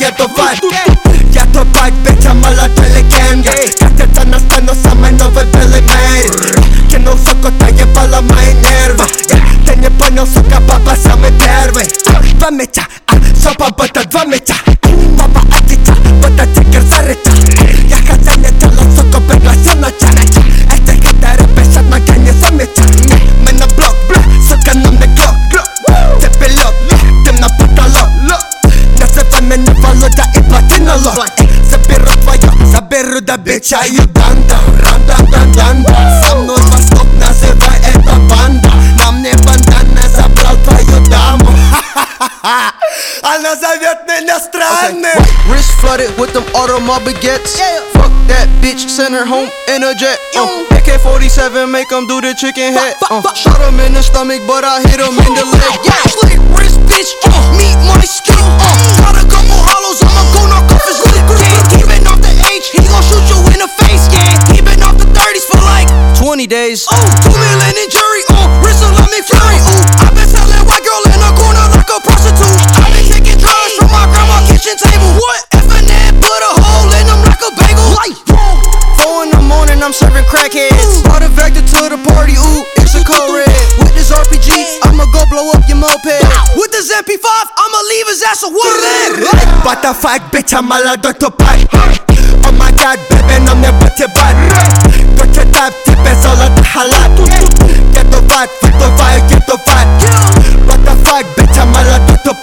to fight. Ja to fight, bitch, मला legenda. Cacheța nastano samej nowy Billy Mays. Кинул сука, доебала мои нервы. Ты не понял, сука, папа самый первый. Два мяча, шопа будто два мяча. Папа отвеча, будто тигр зарыча. Я хозяин тела, сука, пригласил на чай. Эти хитеры бесят, но я не замечаю. Мы на блок, сука, нам не глок. Ты пилот, ты на потолок. Называй меня Володя и платинолог. Заберу до бича Юганта. Ранда. Со мной восток, называй это банда. Нам не бандана, забрал твою даму. Она зовет меня странным. Wrist flooded with them automobile baguettes. Fuck that bitch, send her home in a jet. AK-47 make him do the chicken head. Shot him in the stomach, but I hit him in the leg. Slick wrist bitch, meet my skin. Got a couple hollows, I'ma go knock off his lip. He been off the H, he gon' shoot you in the face. He been off the 30s for like 20 days. 2 million in jury, wrist like McFlurry. I been selling white girl in the corner like a prostitute. I been taking drugs from my grandma's kitchen table. What? F&N put a hole in them like a bagel. 4 in the morning, I'm serving crackheads. Brought a Vector to the party, it's a code red. With this RPG, I'ma go blow up your moped. With this MP5, I'ma leave his ass a woodland. What the fuck, bitch, I'm молодой тупой. Oh my god, baby, на мне потебать. Доча тап, тебе золото халат. Еду в ад, выплываю, еду в ад. What the fuck, bitch, I'm молодой тупой.